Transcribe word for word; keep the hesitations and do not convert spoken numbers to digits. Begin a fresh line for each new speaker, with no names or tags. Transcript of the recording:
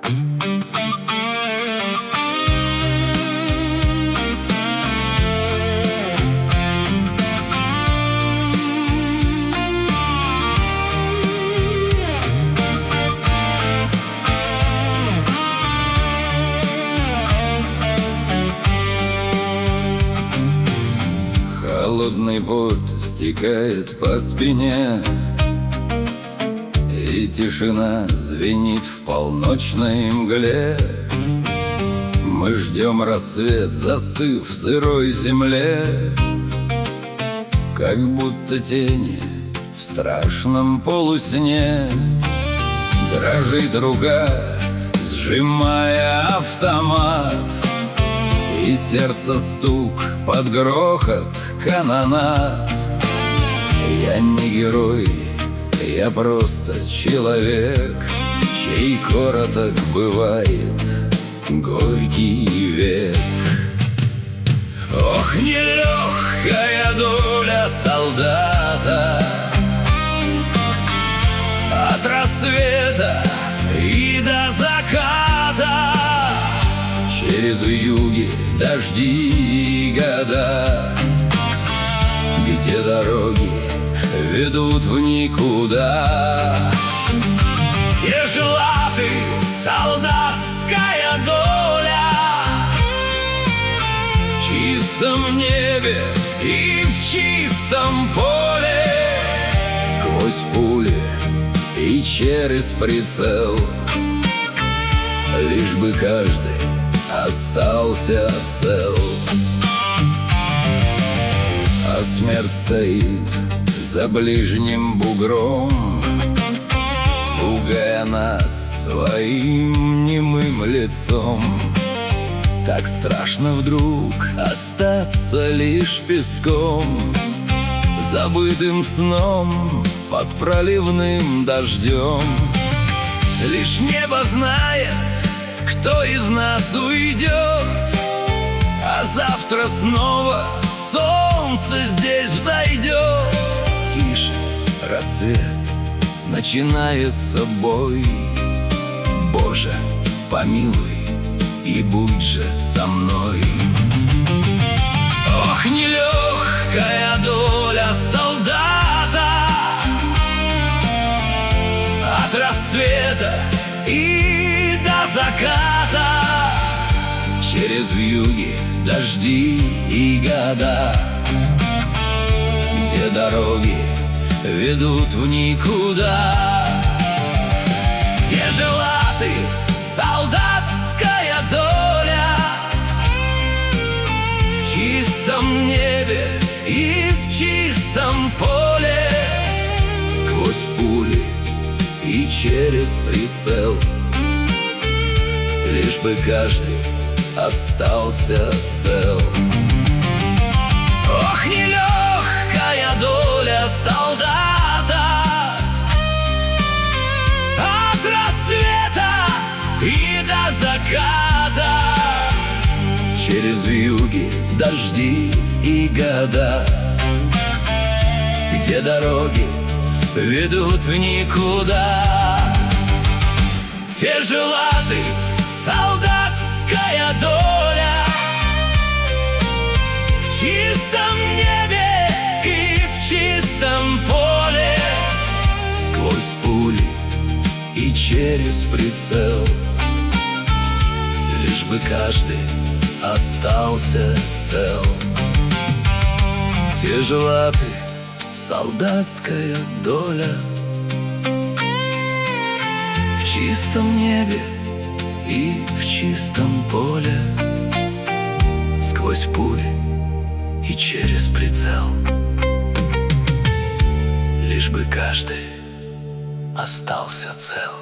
Холодный пот стекает по спине, и тишина звенит в полночной мгле. Мы ждем рассвет, застыв в сырой земле, как будто тени в страшном полусне. Дрожит рука, сжимая автомат, и сердце стук под грохот канонад. Я не герой, я просто человек, чей короток бывает горький век. Ох, нелегкая доля солдата, от рассвета и до заката, через вьюги, дожди и года, где дороги ведут в никуда. Тяжела ты, солдатская доля, в чистом небе и в чистом поле, сквозь пули и через прицел, лишь бы каждый остался цел. А смерть стоит за ближним бугром, пугая нас своим немым лицом. Так страшно вдруг остаться лишь песком, забытым сном под проливным дождем. Лишь небо знает, кто из нас уйдет, а завтра снова солнце здесь взойдет. Тише, рассвет, начинается бой. Боже, помилуй и будь же со мной. Ох, нелегкая доля солдата, от рассвета и до заката, через вьюги, дожди и года, где дороги ведут в никуда. Тяжела ты, солдатская доля, в чистом небе и в чистом поле, сквозь пули и через прицел, лишь бы каждый остался цел. Ох, нелегкая доля солдата, от рассвета и до заката, через вьюги, дожди и года, где дороги ведут в никуда. Тяжела ты, солдатская доля, в чистом небе и в чистом поле, сквозь пули и через прицел, лишь бы каждый остался цел. Тяжела ты, солдатская доля, в чистом небе и в чистом поле, сквозь пули и через прицел, лишь бы каждый остался цел.